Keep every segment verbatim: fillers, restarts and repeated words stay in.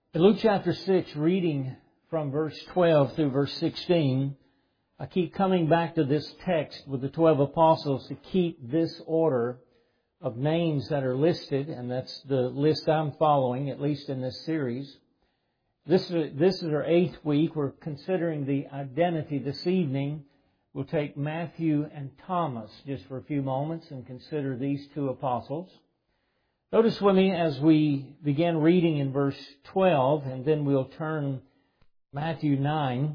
In Luke chapter six, reading from verse twelve through verse sixteen, I keep coming back to this text with the twelve apostles to keep this order of names that are listed, and that's the list I'm following, at least in this series. This is, this is our eighth week. We're considering the identity this evening. We'll take Matthew and Thomas just for a few moments and consider these two apostles. Notice with me as we begin reading in verse twelve, and then we'll turn Matthew nine.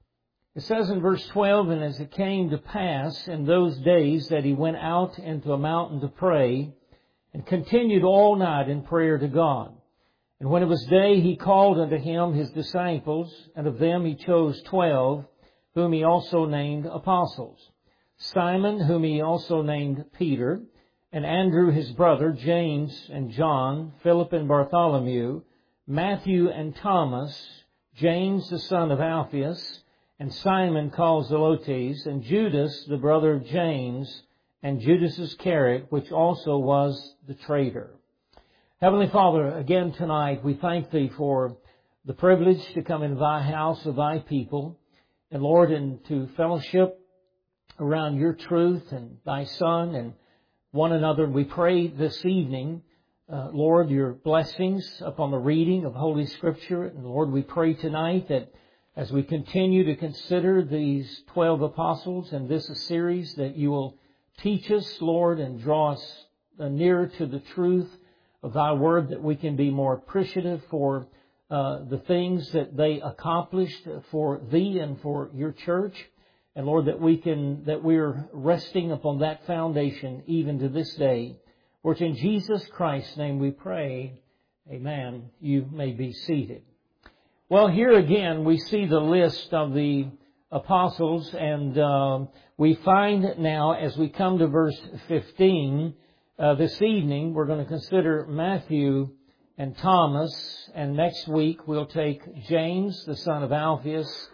It says in verse twelve, "And as it came to pass in those days that he went out into a mountain to pray, and continued all night in prayer to God. And when it was day, he called unto him his disciples, and of them he chose twelve, whom he also named apostles. Simon, whom he also named Peter, and Andrew his brother, James and John, Philip and Bartholomew, Matthew and Thomas, James the son of Alphaeus, and Simon called Zelotes, and Judas the brother of James, and Judas Iscariot, which also was the traitor." Heavenly Father, again tonight we thank Thee for the privilege to come into Thy house of Thy people, and Lord, and to fellowship around Your truth and Thy Son and one another. We pray this evening, uh, Lord, Your blessings upon the reading of Holy Scripture. And Lord, we pray tonight that as we continue to consider these twelve apostles and this series, that You will teach us, Lord, and draw us uh, nearer to the truth of Thy Word, that we can be more appreciative for uh, the things that they accomplished for Thee and for Your church. And Lord, that we can, that we're resting upon that foundation even to this day. For it's in Jesus Christ's name we pray. Amen. You may be seated. Well, here again we see the list of the apostles, and um, we find now as we come to verse fifteen, uh, this evening we're going to consider Matthew and Thomas, and next week we'll take James, the son of Alphaeus,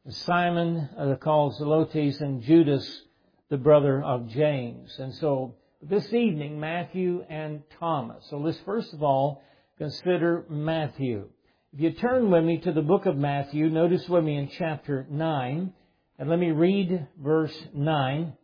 Simon, uh, called Zelotes, and Judas, the brother of James. And so this evening, Matthew and Thomas. So let's first of all consider Matthew. If you turn with me to the book of Matthew, notice with me in chapter nine, and let me read verse nine.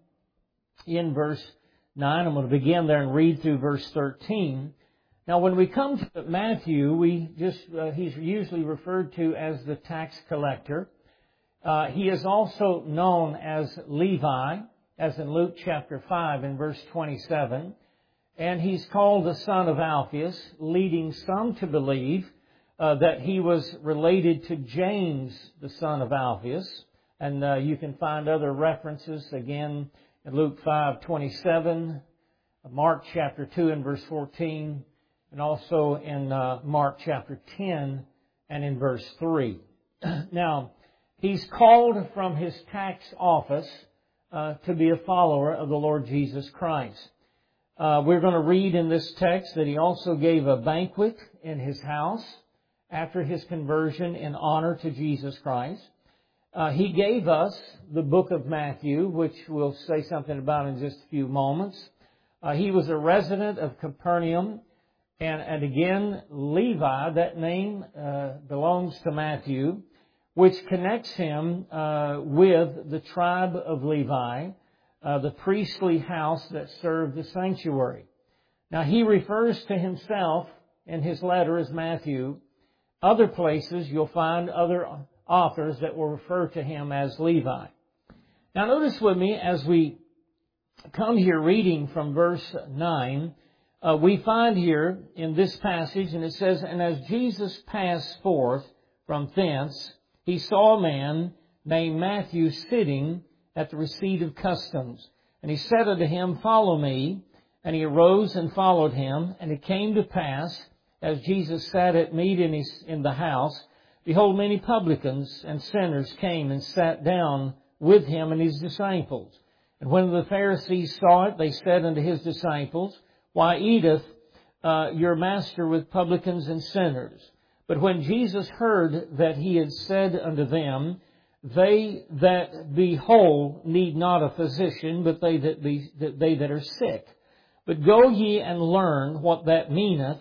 In verse nine, I'm going to begin there and read through verse thirteen. Now, when we come to Matthew, we just uh, he's usually referred to as the tax collector. Uh, he is also known as Levi, as in Luke chapter five and verse twenty-seven. And he's called the son of Alphaeus, leading some to believe uh, that he was related to James, the son of Alphaeus. And uh, you can find other references again in Luke five twenty-seven, Mark chapter two and verse fourteen, and also in uh, Mark chapter ten and in verse three. Now, he's called from his tax office uh, to be a follower of the Lord Jesus Christ. Uh, we're going to read in this text that he also gave a banquet in his house after his conversion in honor to Jesus Christ. Uh, he gave us the book of Matthew, which we'll say something about in just a few moments. Uh, he was a resident of Capernaum. And, and again, Levi, that name uh, belongs to Matthew, which connects him uh, with the tribe of Levi, uh, the priestly house that served the sanctuary. Now, he refers to himself in his letter as Matthew. Other places you'll find other authors that will refer to him as Levi. Now, notice with me as we come here reading from verse nine, uh, we find here in this passage, and it says, "And as Jesus passed forth from thence, he saw a man named Matthew sitting at the receipt of customs. And he said unto him, Follow me. And he arose and followed him. And it came to pass, as Jesus sat at meat in, his, in the house, behold, many publicans and sinners came and sat down with him and his disciples. And when the Pharisees saw it, they said unto his disciples, Why eateth uh, your master with publicans and sinners? But when Jesus heard that he had said unto them, They that be whole need not a physician, but they that be that they that are sick. But go ye and learn what that meaneth.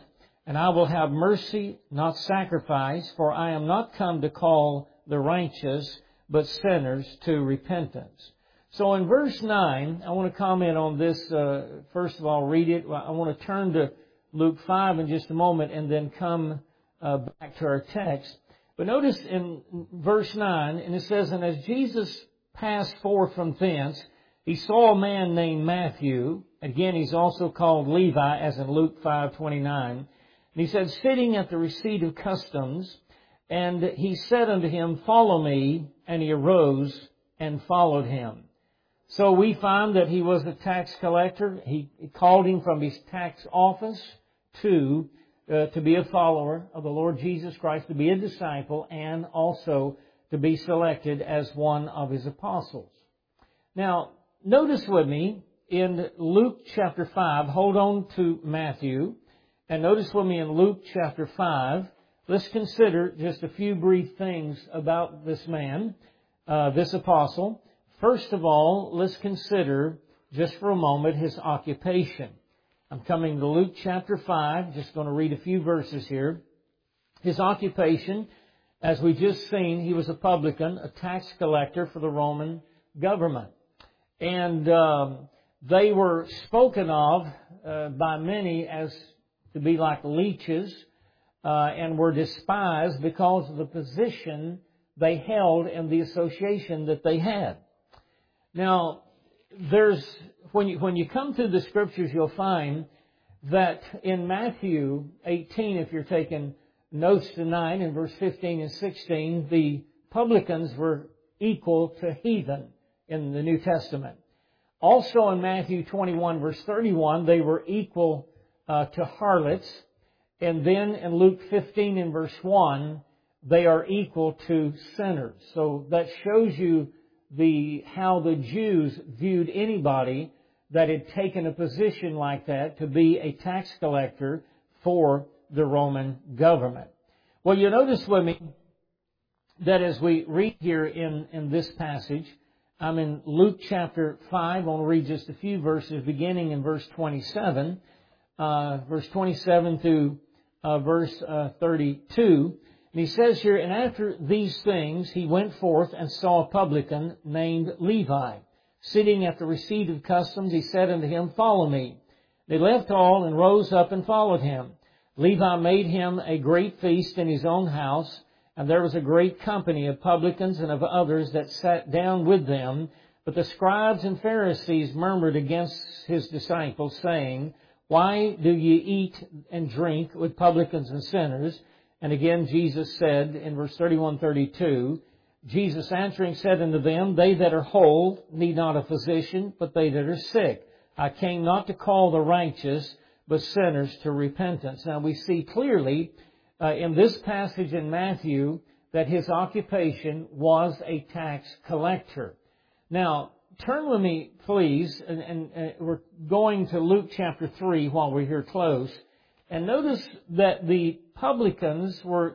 And I will have mercy, not sacrifice, for I am not come to call the righteous, but sinners to repentance. So in verse nine, I want to comment on this. Uh, first of all, read it. I want to turn to Luke five in just a moment and then come uh, back to our text. But notice in verse nine, and it says, And as Jesus passed forth from thence, he saw a man named Matthew. Again, he's also called Levi, as in Luke five twenty-nine. And he said, sitting at the receipt of customs, and he said unto him, Follow me. And he arose and followed him. So we find that he was a tax collector. He called him from his tax office to uh, to be a follower of the Lord Jesus Christ, to be a disciple, and also to be selected as one of his apostles. Now, notice with me in Luke chapter five, hold on to Matthew, and notice with me in Luke chapter five, let's consider just a few brief things about this man, uh, this apostle. First of all, let's consider just for a moment his occupation. I'm coming to Luke chapter five, just going to read a few verses here. His occupation, as we just seen, he was a publican, a tax collector for the Roman government. And um, they were spoken of uh, by many as to be like leeches, uh, and were despised because of the position they held and the association that they had. Now, there's when you when you come through the Scriptures, you'll find that in Matthew eighteen, if you're taking notes tonight, in verse fifteen and sixteen, the publicans were equal to heathen in the New Testament. Also in Matthew twenty-one, verse thirty-one, they were equal uh, to harlots. And then in Luke fifteen and verse one, they are equal to sinners. So that shows you the how the Jews viewed anybody that had taken a position like that to be a tax collector for the Roman government. Well, you notice with me that as we read here in, in this passage, I'm in Luke chapter five. I want to read just a few verses beginning in verse twenty-seven, uh, verse twenty-seven through uh, verse uh, thirty-two. And he says here, And after these things he went forth and saw a publican named Levi, sitting at the receipt of customs. He said unto him, Follow me. They left all and rose up and followed him. Levi made him a great feast in his own house, and there was a great company of publicans and of others that sat down with them. But the scribes and Pharisees murmured against his disciples, saying, Why do ye eat and drink with publicans and sinners? And again Jesus said in verse thirty-one thirty-two, Jesus answering said unto them, They that are whole need not a physician, but they that are sick. I came not to call the righteous, but sinners to repentance. Now we see clearly uh, in this passage in Matthew that his occupation was a tax collector. Now, turn with me, please, and, and uh, we're going to Luke chapter three while we're here close. And notice that the publicans were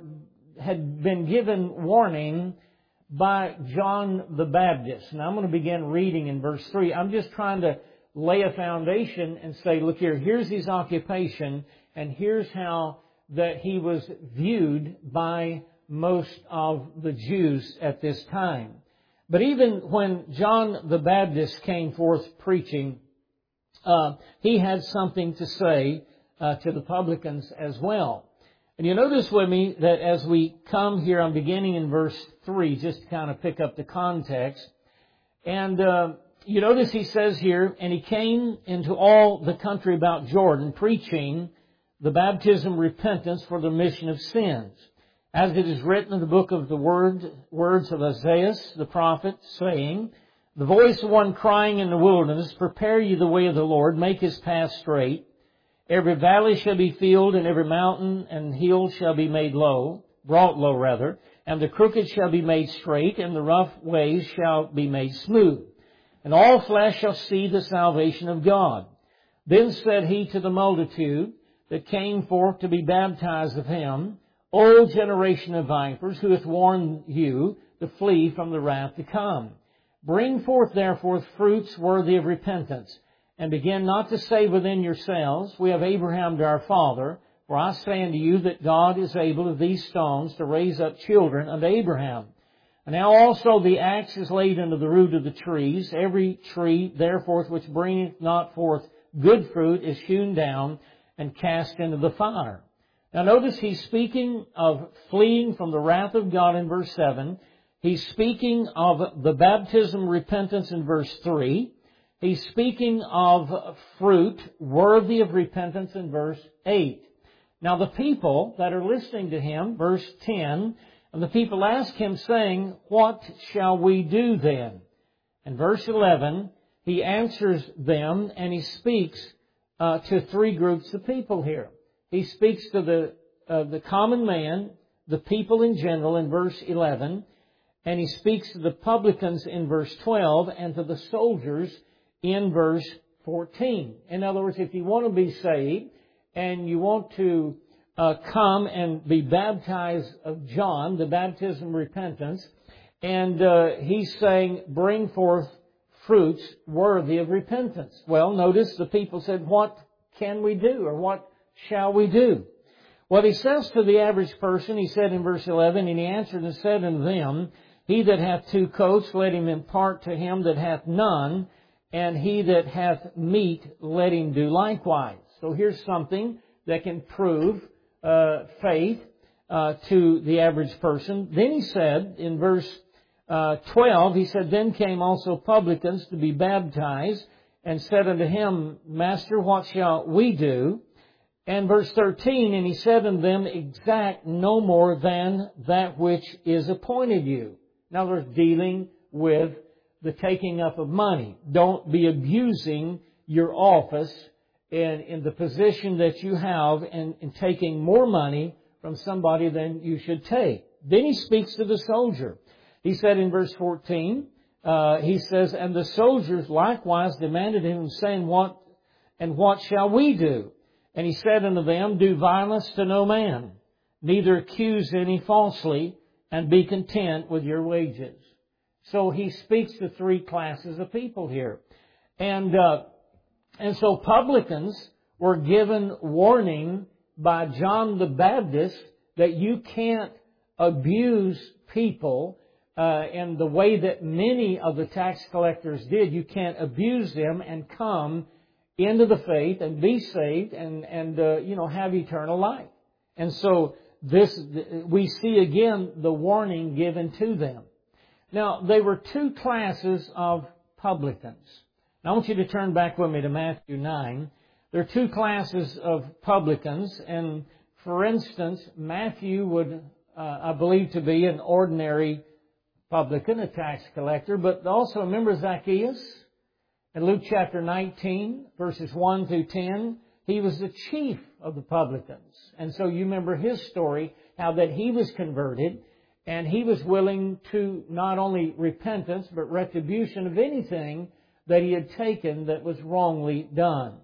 had been given warning by John the Baptist. Now I'm going to begin reading in verse three. I'm just trying to lay a foundation and say, look here, here's his occupation, and here's how that he was viewed by most of the Jews at this time. But even when John the Baptist came forth preaching, uh, he had something to say uh, to the publicans as well. And you notice with me that as we come here, I'm beginning in verse three, just to kind of pick up the context. And uh, you notice he says here, And he came into all the country about Jordan, preaching the baptism of repentance for the remission of sins. As it is written in the book of the word, words of Isaiah the prophet, saying, The voice of one crying in the wilderness, Prepare ye the way of the Lord, make his path straight. Every valley shall be filled, and every mountain and hill shall be made low, brought low rather, and the crooked shall be made straight, and the rough ways shall be made smooth. And all flesh shall see the salvation of God. Then said he to the multitude that came forth to be baptized of him, O generation of vipers, who hath warned you to flee from the wrath to come? Bring forth therefore fruits worthy of repentance, and begin not to say within yourselves, We have Abraham to our father. For I say unto you that God is able of these stones to raise up children unto Abraham. And now also the axe is laid unto the root of the trees. Every tree, therefore, which bringeth not forth good fruit is hewn down and cast into the fire. Now notice he's speaking of fleeing from the wrath of God in verse seven. He's speaking of the baptism repentance in verse three. He's speaking of fruit worthy of repentance in verse eight. Now the people that are listening to him, verse ten, and the people ask him saying, what shall we do then? And verse eleven, he answers them and he speaks uh, to three groups of people here. He speaks to the uh, the common man, the people in general in verse eleven, and he speaks to the publicans in verse twelve and to the soldiers in verse fourteen. In other words, if you want to be saved and you want to uh, come and be baptized of John, the baptism of repentance, and uh, he's saying, bring forth fruits worthy of repentance. Well, notice the people said, what can we do, or what shall we do? Well, he says to the average person, he said in verse eleven, and he answered and said unto them, he that hath two coats, let him impart to him that hath none, and he that hath meat, let him do likewise. So here's something that can prove uh, faith uh, to the average person. Then he said in verse uh, twelve, he said, then came also publicans to be baptized, and said unto him, Master, what shall we do? And verse thirteen, and he said unto them, exact no more than that which is appointed you. In other words, dealing with the taking up of money. Don't be abusing your office in, in the position that you have and, and taking more money from somebody than you should take. Then he speaks to the soldier. He said in verse fourteen, uh, he says, and the soldiers likewise demanded him, saying, what and what shall we do? And he said unto them, do violence to no man, neither accuse any falsely, and be content with your wages. So he speaks to three classes of people here. And uh, and so publicans were given warning by John the Baptist that you can't abuse people uh, in the way that many of the tax collectors did. You can't abuse them and come into the faith and be saved and, and uh, you know, have eternal life. And so this, we see again the warning given to them. Now, they were two classes of publicans. Now, I want you to turn back with me to Matthew nine. There are two classes of publicans, and for instance, Matthew would, uh, I believe, to be an ordinary publican, a tax collector, but also remember Zacchaeus? In Luke chapter nineteen, verses one through ten, he was the chief of the publicans. And so you remember his story, how that he was converted, and he was willing to not only repentance, but retribution of anything that he had taken that was wrongly done.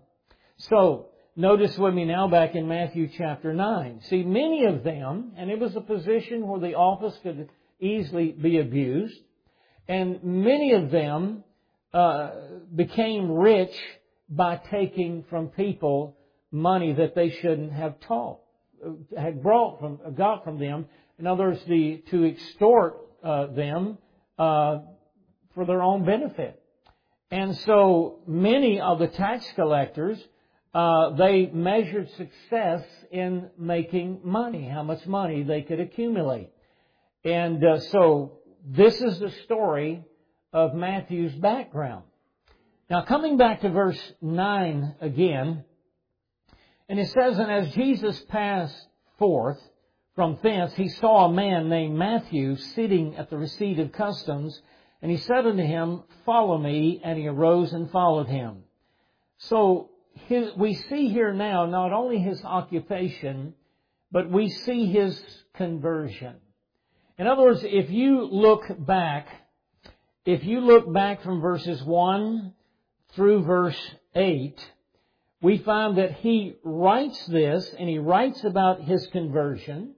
So, notice with me now back in Matthew chapter nine. See, many of them, and it was a position where the office could easily be abused, and many of them uh, became rich by taking from people money that they shouldn't have taught, had brought from, got from them. In other words, the, to extort uh, them uh, for their own benefit. And so many of the tax collectors, uh, they measured success in making money, how much money they could accumulate. And uh, so this is the story of Matthew's background. Now, coming back to verse nine again, and it says, and as Jesus passed forth from thence, he saw a man named Matthew sitting at the receipt of customs, and he said unto him, follow me, and he arose and followed him. So his, we see here now not only his occupation, but we see his conversion. In other words, if you look back, if you look back from verses one through verse eight, we find that he writes this, and he writes about his conversion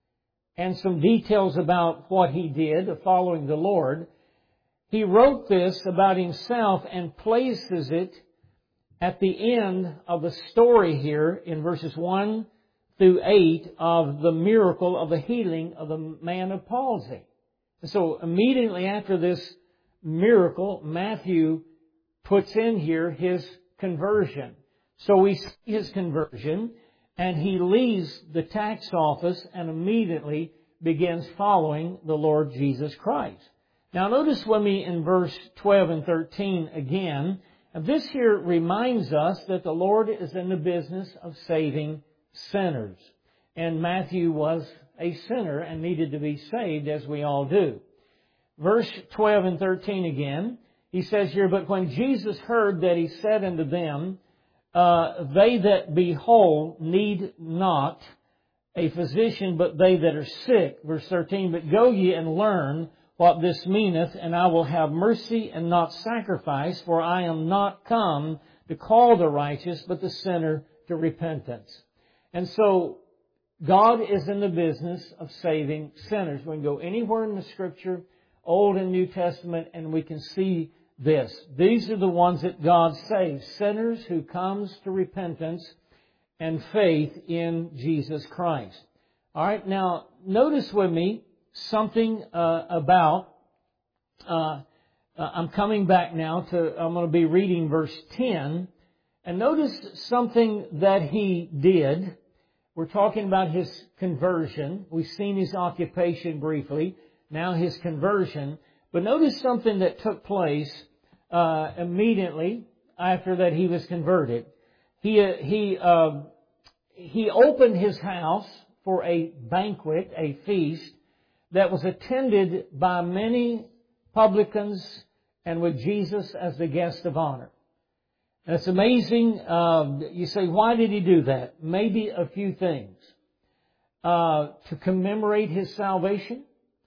and some details about what he did of following the Lord. He wrote this about himself and places it at the end of the story here in verses one through eight of the miracle of the healing of the man of palsy. So immediately after this miracle, Matthew puts in here his conversion. So we see his conversion, and he leaves the tax office and immediately begins following the Lord Jesus Christ. Now notice with me in verse twelve and thirteen again. And this here reminds us that the Lord is in the business of saving sinners. And Matthew was a sinner and needed to be saved, as we all do. Verse twelve and thirteen again, he says here, "But when Jesus heard that, he said unto them, uh, They that be whole need not a physician, but they that are sick." Verse thirteen, "But go ye and learn what this meaneth, and I will have mercy and not sacrifice, for I am not come to call the righteous, but the sinner to repentance." And so, God is in the business of saving sinners. We can go anywhere in the Scripture, Old and New Testament, and we can see this. These are the ones that God saves. Sinners who comes to repentance and faith in Jesus Christ. All right, now notice with me something uh, about, uh, uh, I'm coming back now to, I'm going to be reading verse ten, and notice something that he did. We're talking about his conversion. We've seen his occupation briefly, now his conversion. But notice something that took place uh, immediately after that he was converted. He, uh, he, uh, he opened his house for a banquet, a feast, that was attended by many publicans and with Jesus as the guest of honor. And it's amazing. Uh, you say, why did he do that? Maybe a few things. Uh, to commemorate his salvation,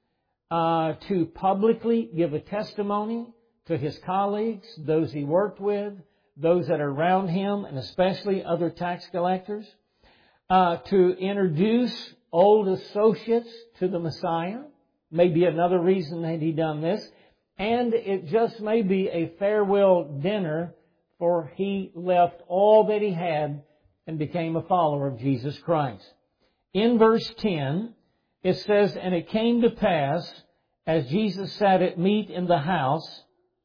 uh, to publicly give a testimony to his colleagues, those he worked with, those that are around him, and especially other tax collectors, uh, to introduce old associates to the Messiah. Maybe another reason that he done this. And it just may be a farewell dinner, for he left all that he had and became a follower of Jesus Christ. In verse ten, it says, "And it came to pass, as Jesus sat at meat in the house,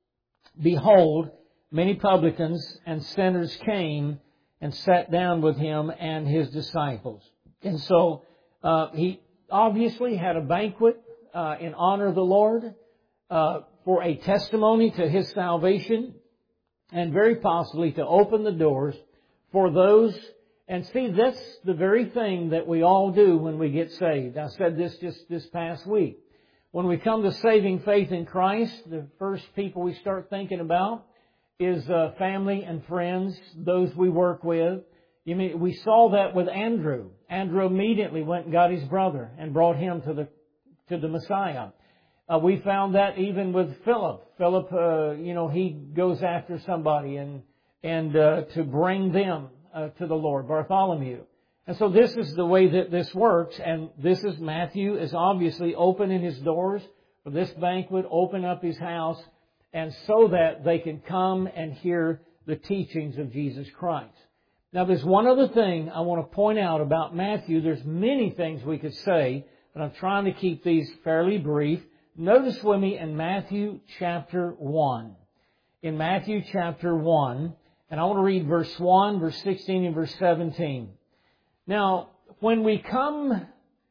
behold, many publicans and sinners came and sat down with him and his disciples." And so, Uh, he obviously had a banquet uh, in honor of the Lord uh, for a testimony to his salvation, and very possibly to open the doors for those. And see, that's the very thing that we all do when we get saved. I said this just this past week. When we come to saving faith in Christ, the first people we start thinking about is uh, family and friends, those we work with. You mean, we saw that with Andrew. Andrew immediately went and got his brother and brought him to the to the Messiah. Uh, we found that even with Philip. Philip, uh, you know, he goes after somebody and and uh, to bring them uh, to the Lord. Bartholomew. And so this is the way that this works. And this is Matthew is obviously opening his doors for this banquet, open up his house, and so that they can come and hear the teachings of Jesus Christ. Now, there's one other thing I want to point out about Matthew. There's many things we could say, but I'm trying to keep these fairly brief. Notice with me in Matthew chapter one. In Matthew chapter one, and I want to read verse one, verse sixteen, and verse seventeen. Now, when we come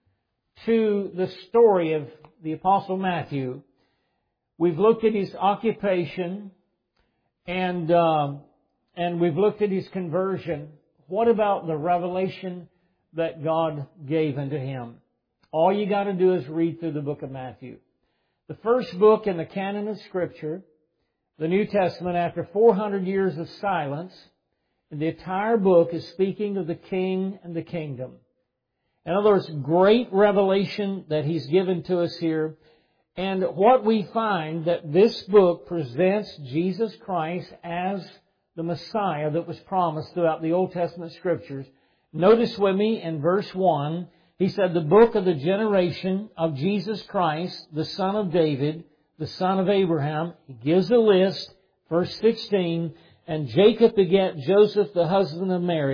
to the story of the Apostle Matthew, we've looked at his occupation and uh, And we've looked at his conversion. What about the revelation that God gave unto him? All you got to do is read through the book of Matthew. The first book in the canon of Scripture, the New Testament, after four hundred years of silence, and the entire book is speaking of the King and the kingdom. In other words, great revelation that he's given to us here. And what we find that this book presents Jesus Christ as the Messiah that was promised throughout the Old Testament Scriptures. Notice with me in verse one, he said, "The book of the generation of Jesus Christ, the son of David, the son of Abraham." He gives a list, verse sixteen, "And Jacob begat Joseph, the husband of Mary,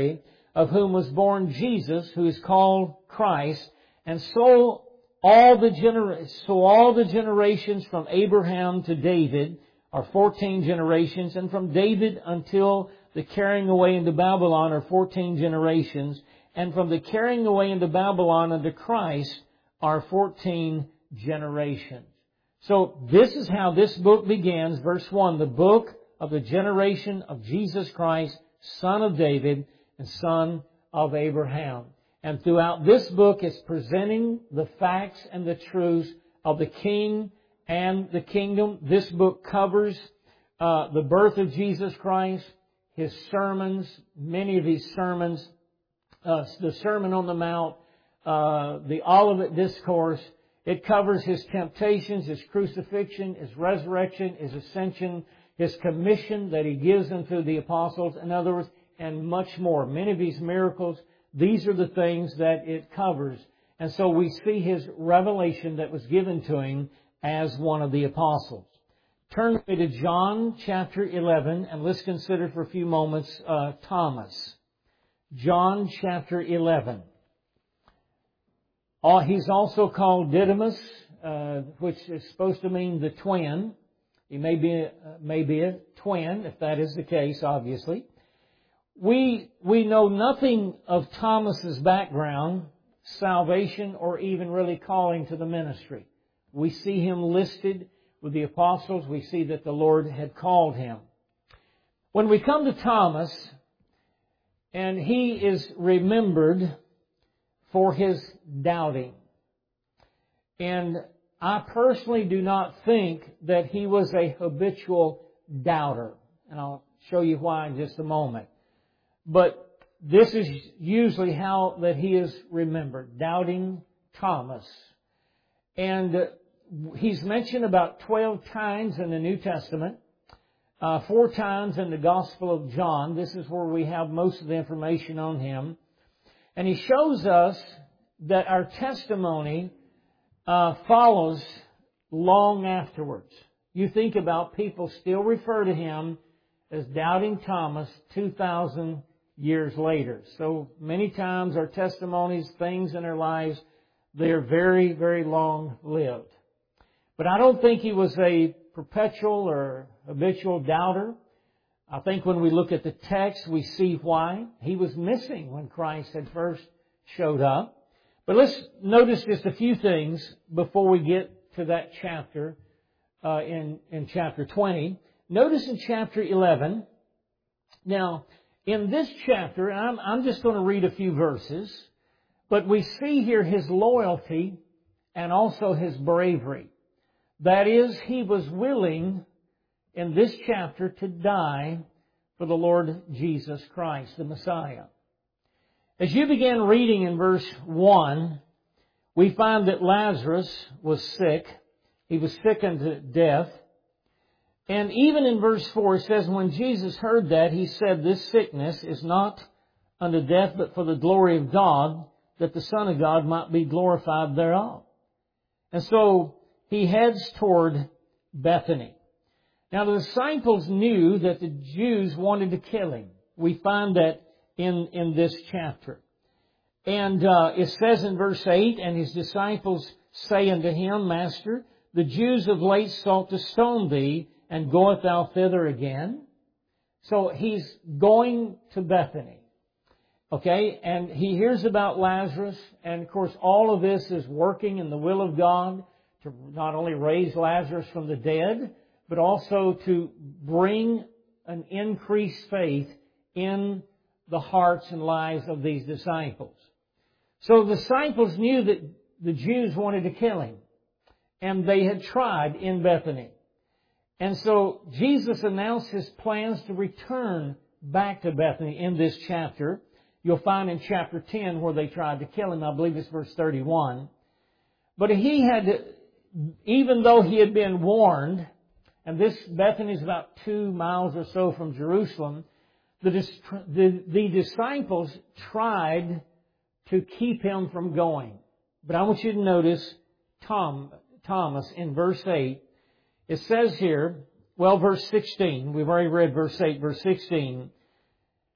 of whom was born Jesus, who is called Christ. And so all the gener- so all the generations from Abraham to David are fourteen generations, and from David until the carrying away into Babylon are fourteen generations, and from the carrying away into Babylon unto Christ are fourteen generations. So this is how this book begins. Verse one, the book of the generation of Jesus Christ, son of David and son of Abraham. And throughout this book it's presenting the facts and the truths of the King and the kingdom. This book covers uh, the birth of Jesus Christ, His sermons, many of His sermons, uh, the Sermon on the Mount, uh, the Olivet Discourse. It covers His temptations, His crucifixion, His resurrection, His ascension, His commission that He gives unto the apostles, in other words, and much more. Many of these miracles, these are the things that it covers. And so we see His revelation that was given to Him as one of the apostles. Turn with me to John chapter eleven, and let's consider for a few moments uh, Thomas. John chapter eleven. Oh, he's also called Didymus, uh, which is supposed to mean the twin. He may be, uh, may be a twin, if that is the case, obviously. We, we know nothing of Thomas's background, salvation, or even really calling to the ministry. We see him listed with the apostles. We see that the Lord had called him. When we come to Thomas, and he is remembered for his doubting. And I personally do not think that he was a habitual doubter. And I'll show you why in just a moment. But this is usually how that he is remembered, doubting Thomas. And he's mentioned about twelve times in the New Testament, uh, four times in the Gospel of John. This is where we have most of the information on him. And he shows us that our testimony uh, follows long afterwards. You think about people still refer to him as doubting Thomas two thousand years later. So many times our testimonies, things in our lives, they are very, very long-lived. But I don't think he was a perpetual or habitual doubter. I think when we look at the text, we see why. He was missing when Christ had first showed up. But let's notice just a few things before we get to that chapter uh, in, in chapter twenty. Notice in chapter eleven, now, in this chapter, and I'm, I'm just going to read a few verses, but we see here his loyalty and also his bravery. That is, he was willing in this chapter to die for the Lord Jesus Christ, the Messiah. As you begin reading in verse one, we find that Lazarus was sick. He was sick unto death. And even in verse four, it says, when Jesus heard that, He said, this sickness is not unto death, but for the glory of God, that the Son of God might be glorified thereof. And so He heads toward Bethany. Now the disciples knew that the Jews wanted to kill Him. We find that in, in this chapter. And uh, it says in verse eight, and His disciples say unto Him, Master, the Jews of late sought to stone Thee, and goeth Thou thither again? So He's going to Bethany. Okay, and He hears about Lazarus, and of course all of this is working in the will of God to not only raise Lazarus from the dead, but also to bring an increased faith in the hearts and lives of these disciples. So the disciples knew that the Jews wanted to kill Him, and they had tried in Bethany. And so Jesus announced His plans to return back to Bethany in this chapter. You'll find in chapter ten where they tried to kill Him. I believe it's verse thirty-one. But He had, even though He had been warned, and this Bethany is about two miles or so from Jerusalem, the, the, the disciples tried to keep Him from going. But I want you to notice Tom, Thomas in verse eight. It says here, well, verse sixteen, we've already read verse eight, verse sixteen.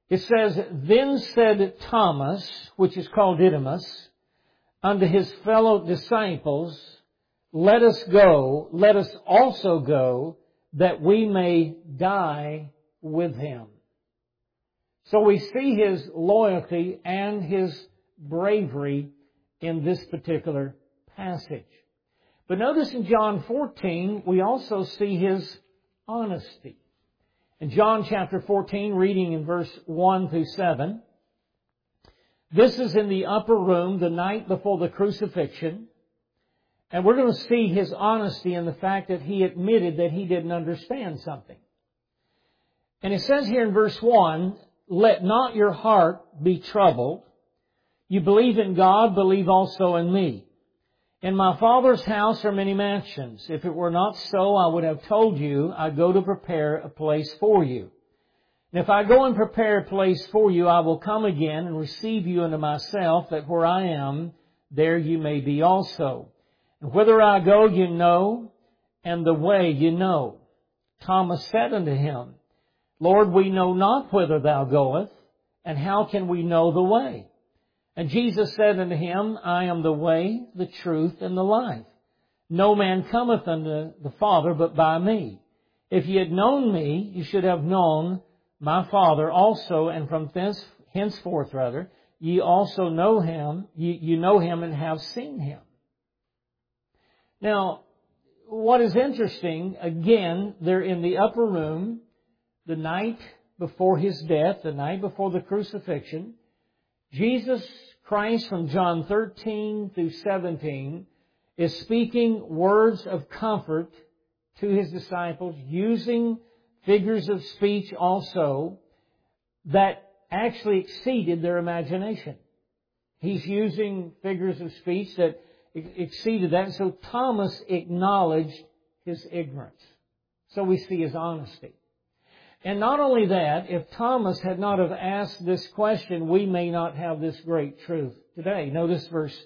It says, Then said Thomas, which is called Didymus, unto his fellow disciples, Let us go, let us also go, that we may die with him. So we see his loyalty and his bravery in this particular passage. But notice in John fourteen, we also see his honesty. In John chapter fourteen, reading in verse one through seven, this is in the upper room the night before the crucifixion. And we're going to see his honesty in the fact that he admitted that he didn't understand something. And it says here in verse one, Let not your heart be troubled. You believe in God, believe also in me. In my Father's house are many mansions. If it were not so, I would have told you, I go to prepare a place for you. And if I go and prepare a place for you, I will come again and receive you unto myself, that where I am, there you may be also. And whither I go you know, and the way you know. Thomas said unto him, Lord, we know not whither thou goest, and how can we know the way? And Jesus said unto him, I am the way, the truth, and the life. No man cometh unto the Father but by me. If ye had known me, you should have known my Father also, and from thence, henceforth rather, ye also know him, ye, you know him and have seen him. Now, what is interesting, again, they're in the upper room the night before his death, the night before the crucifixion. Jesus Christ from John thirteen through seventeen is speaking words of comfort to his disciples, using figures of speech also that actually exceeded their imagination. He's using figures of speech that exceeded that. And so Thomas acknowledged his ignorance. So we see his honesty. And not only that, if Thomas had not have asked this question, we may not have this great truth today. Notice verse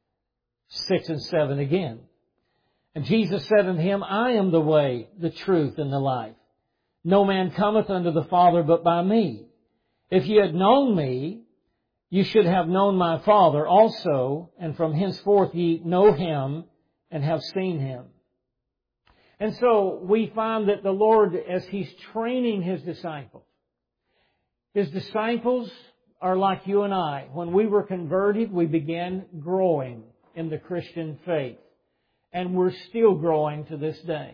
six and seven again. And Jesus said unto him, I am the way, the truth, and the life. No man cometh unto the Father but by me. If ye had known me, you should have known my Father also, and from henceforth ye know him and have seen him. And so we find that the Lord, as He's training His disciples, His disciples are like you and I. When we were converted, we began growing in the Christian faith. And we're still growing to this day.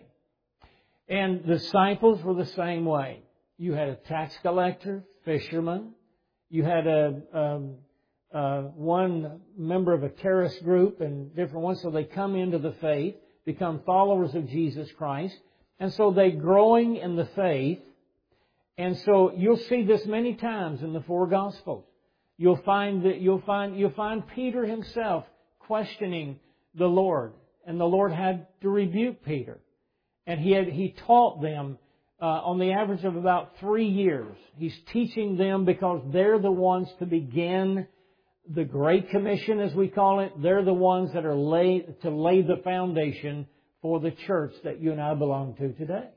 And the disciples were the same way. You had a tax collector, fisherman. You had a, um, uh, one member of a terrorist group and different ones. So they come into the faith, become followers of Jesus Christ. And so they're growing in the faith. And so you'll see this many times in the four Gospels. You'll find that you'll find you'll find Peter himself questioning the Lord, and the Lord had to rebuke Peter, and he had he taught them uh, on the average of about three years. He's teaching them because they're the ones to begin the Great Commission, as we call it. They're the ones that are laid to lay the foundation for the church that you and I belong to today.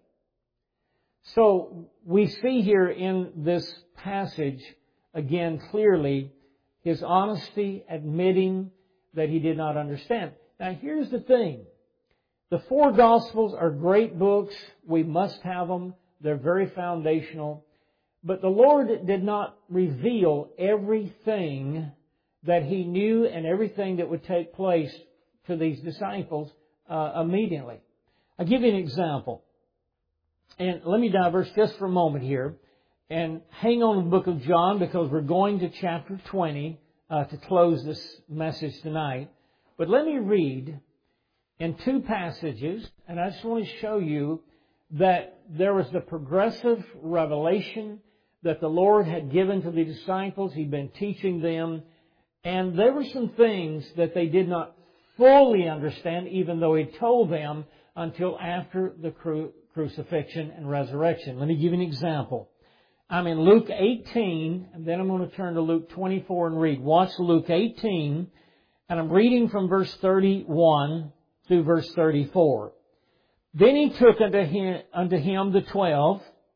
So we see here in this passage, again, clearly, his honesty, admitting that he did not understand. Now, here's the thing. The four Gospels are great books. We must have them. They're very foundational. But the Lord did not reveal everything that He knew and everything that would take place to these disciples uh, immediately. I'll give you an example. And let me diverse just for a moment here and hang on to the book of John, because we're going to chapter twenty uh, to close this message tonight. But let me read in two passages, and I just want to show you that there was the progressive revelation that the Lord had given to the disciples. He'd been teaching them, and there were some things that they did not fully understand, even though He told them, until after the cru- crucifixion and resurrection. Let me give you an example. I'm in Luke eighteen, and then I'm going to turn to Luke twenty-four and read. Watch Luke eighteen, and I'm reading from verse thirty-one through verse thirty-four. Then He took unto him, unto him the twelve,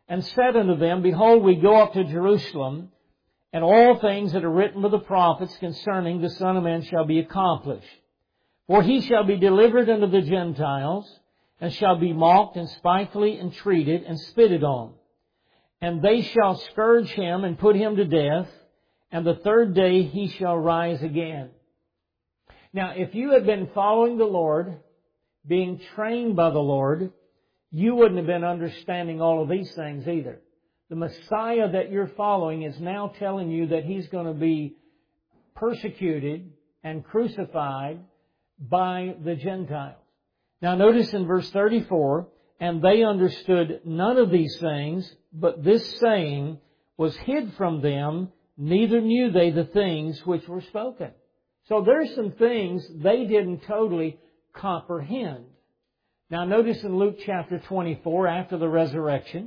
and said unto them, Behold, we go up to Jerusalem, and all things that are written by the prophets concerning the Son of Man shall be accomplished. For he shall be delivered unto the Gentiles, and shall be mocked and spitefully entreated and spitted on. And they shall scourge him and put him to death, and the third day he shall rise again. Now, if you had been following the Lord, being trained by the Lord, you wouldn't have been understanding all of these things either. The Messiah that you're following is now telling you that He's going to be persecuted and crucified by the Gentiles. Now notice in verse thirty-four, and they understood none of these things, but this saying was hid from them, neither knew they the things which were spoken. So there's some things they didn't totally comprehend. Now notice in Luke chapter twenty-four, after the resurrection,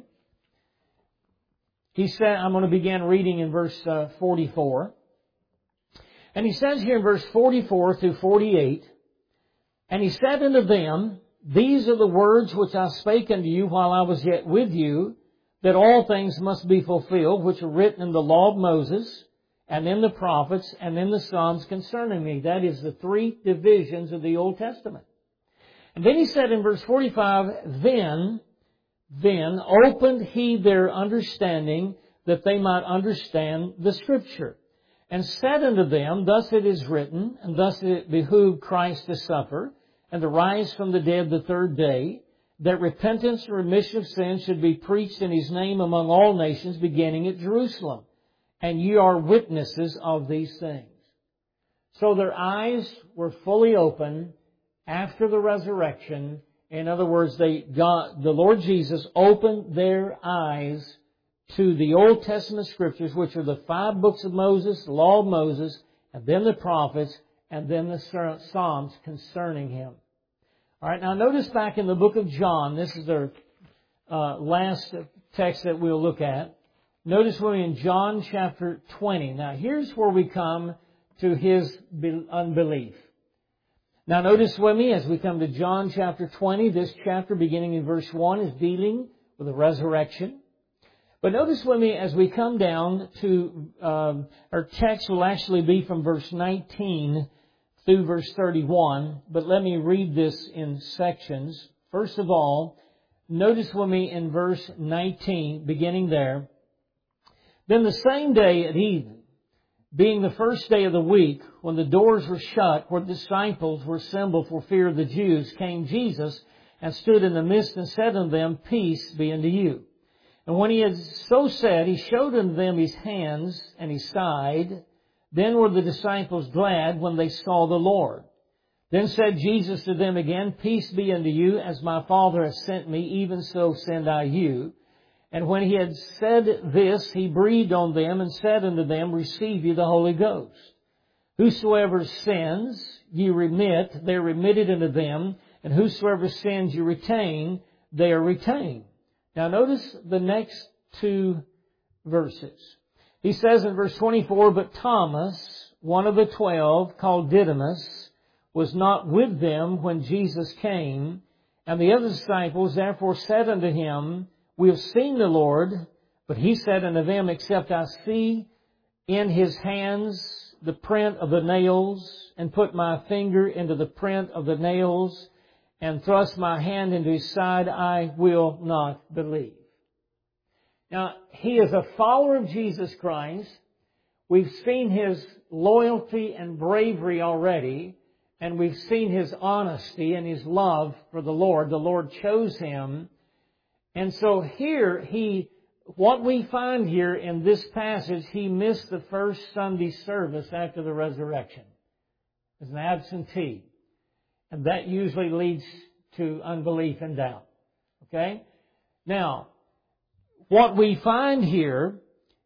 He said, I'm going to begin reading in verse uh, forty-four. And He says here in verse forty-four through forty-eight, And He said unto them, These are the words which I spake unto you while I was yet with you, that all things must be fulfilled, which are written in the law of Moses, and in the prophets, and in the Psalms concerning me. That is the three divisions of the Old Testament. And then He said in verse forty-five, Then, then opened He their understanding, that they might understand the Scripture. And said unto them, Thus it is written, and thus it behooved Christ to suffer, and to rise from the dead the third day, that repentance and remission of sins should be preached in His name among all nations, beginning at Jerusalem. And ye are witnesses of these things. So their eyes were fully open after the resurrection. In other words, they got, the Lord Jesus opened their eyes to the Old Testament Scriptures, which are the five books of Moses, the law of Moses, and then the prophets, and then the Psalms concerning Him. All right, now notice back in the book of John, this is our uh, last text that we'll look at. Notice we're in John chapter twenty. Now here's where we come to his unbelief. Now notice with me as we come to John chapter twenty, this chapter beginning in verse one is dealing with the resurrection. But notice with me as we come down to, um, our text will actually be from verse nineteen through verse thirty-one. But let me read this in sections. First of all, notice with me in verse nineteen, beginning there. Then the same day at even, being the first day of the week, when the doors were shut, where the disciples were assembled for fear of the Jews, came Jesus and stood in the midst and said unto them, Peace be unto you. And when He had so said, He showed unto them His hands and His side. Then were the disciples glad when they saw the Lord. Then said Jesus to them again, Peace be unto you, as my Father hath sent me, even so send I you. And when He had said this, He breathed on them and said unto them, Receive ye the Holy Ghost. Whosoever sins ye remit, they are remitted unto them. And whosoever sins you retain, they are retained. Now notice the next two verses. He says in verse twenty-four, But Thomas, one of the twelve, called Didymus, was not with them when Jesus came. And the other disciples therefore said unto Him, We have seen the Lord. But He said unto them, Except I see in His hands the print of the nails, and put my finger into the print of the nails, and thrust my hand into His side, I will not believe. Now, he is a follower of Jesus Christ. We've seen His loyalty and bravery already, and we've seen His honesty and His love for the Lord. The Lord chose him. And so here, he, what we find here in this passage, he missed the first Sunday service after the resurrection as an absentee. And that usually leads to unbelief and doubt. Okay? Now, what we find here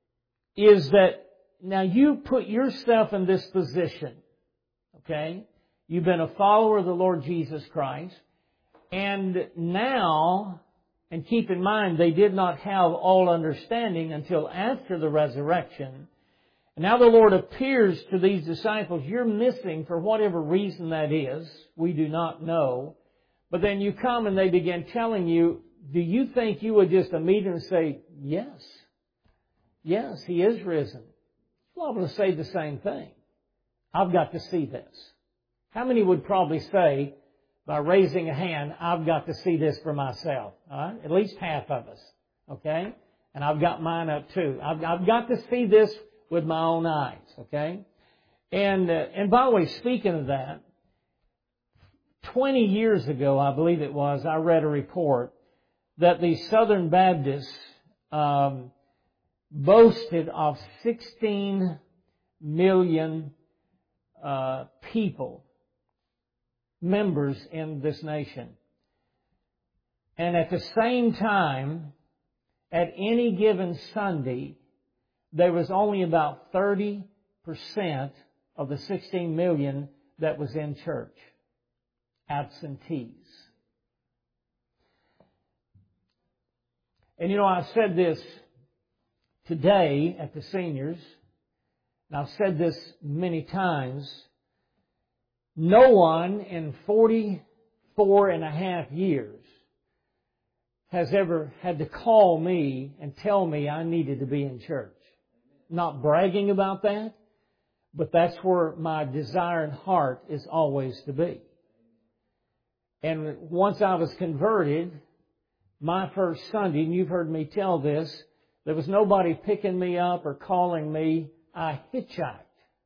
is that now you put yourself in this position. Okay? You've been a follower of the Lord Jesus Christ. And now, and keep in mind, they did not have all understanding until after the resurrection. And now the Lord appears to these disciples. You're missing, for whatever reason that is, we do not know. But then you come and they begin telling you do you think you would just immediately say, yes, yes, He is risen? You're liable to say the same thing. I've got to see this. How many would probably say, by raising a hand, I've got to see this for myself? All right? At least half of us. Okay? And I've got mine up too. I've, I've got to see this with my own eyes. Okay? And, uh, and by the way, speaking of that, twenty years ago, I believe it was, I read a report that the Southern Baptists um, boasted of sixteen million uh, people, members in this nation. And at the same time, at any given Sunday, there was only about thirty percent of the sixteen million that was in church. Absentees. And you know, I've said this today at the seniors, and I've said this many times. No one in forty-four and a half years has ever had to call me and tell me I needed to be in church. Not bragging about that, but that's where my desire and heart is always to be. And once I was converted, my first Sunday, and you've heard me tell this, there was nobody picking me up or calling me. I hitchhiked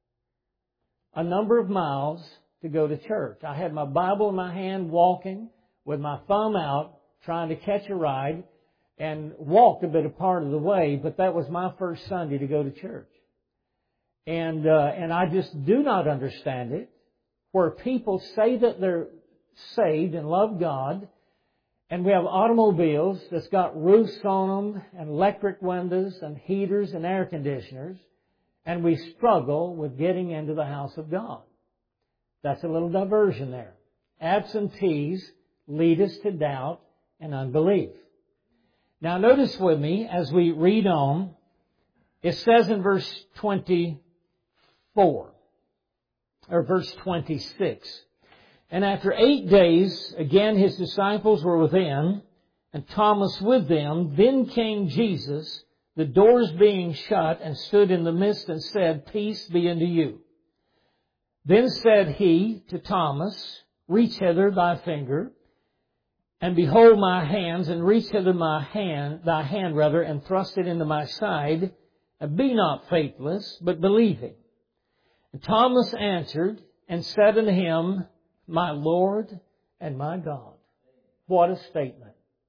a number of miles to go to church. I had my Bible in my hand, walking with my thumb out, trying to catch a ride, and walked a bit a part of the way, but that was my first Sunday to go to church. And, uh, and I just do not understand it, where people say that they're saved and love God, and we have automobiles that's got roofs on them and electric windows and heaters and air conditioners, and we struggle with getting into the house of God. That's a little diversion there. Absentees lead us to doubt and unbelief. Now notice with me as we read on, it says in verse twenty-four, or verse twenty-six, and after eight days, again His disciples were within, and Thomas with them. Then came Jesus, the doors being shut, and stood in the midst and said, Peace be unto you. Then said He to Thomas, Reach hither thy finger, and behold my hands, and reach hither my hand, thy hand rather, and thrust it into my side, and be not faithless, but believing. And Thomas answered and said unto Him, My Lord and my God. What a statement.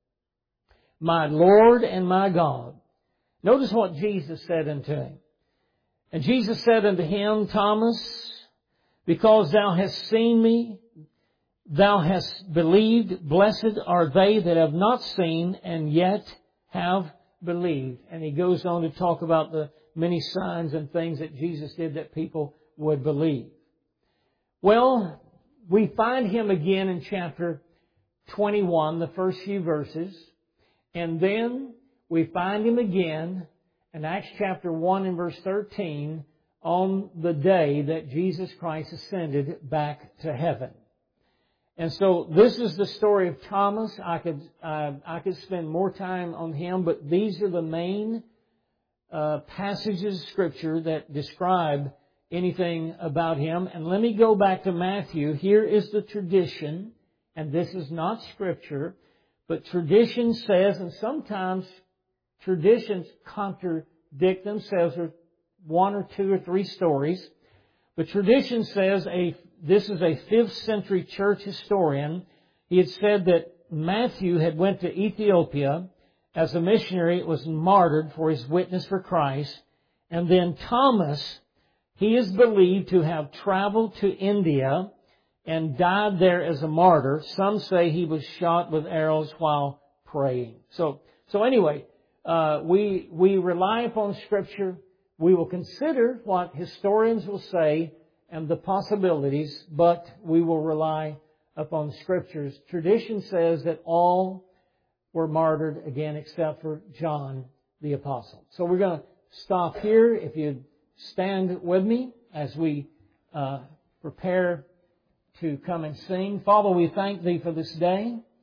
My Lord and my God. Notice what Jesus said unto him. And Jesus said unto him, Thomas, because thou hast seen me, thou hast believed. Blessed are they that have not seen and yet have believed. And he goes on to talk about the many signs and things that Jesus did that people would believe. Well, we find Him again in chapter twenty-one, the first few verses. And then we find Him again in Acts chapter one and verse thirteen on the day that Jesus Christ ascended back to heaven. And so this is the story of Thomas. I could uh, I could spend more time on him, but these are the main uh, passages of Scripture that describe anything about him. And let me go back to Matthew. Here is the tradition, and this is not Scripture, but tradition says, and sometimes traditions contradict themselves, or one or two or three stories. But tradition says, a this is a fifth century church historian. He had said that Matthew had went to Ethiopia as a missionary, was martyred for his witness for Christ. And then Thomas, he is believed to have traveled to India and died there as a martyr. Some say he was shot with arrows while praying. So, so anyway, uh, we, we rely upon Scripture. We will consider what historians will say and the possibilities, but we will rely upon Scriptures. Tradition says that all were martyred again except for John the Apostle. So we're going to stop here. If you'd stand with me as we uh, prepare to come and sing. Father, we thank Thee for this day.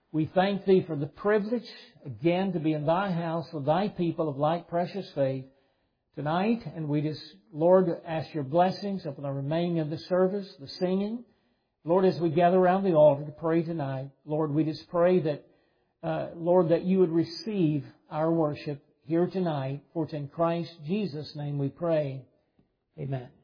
We thank Thee for the privilege, again, to be in Thy house with Thy people of like precious faith tonight. And we just, Lord, ask Your blessings upon the remaining of the service, the singing. Lord, as we gather around the altar to pray tonight, Lord, we just pray that, uh, Lord, that You would receive our worship here tonight. For it's in Christ Jesus' name we pray. Amen.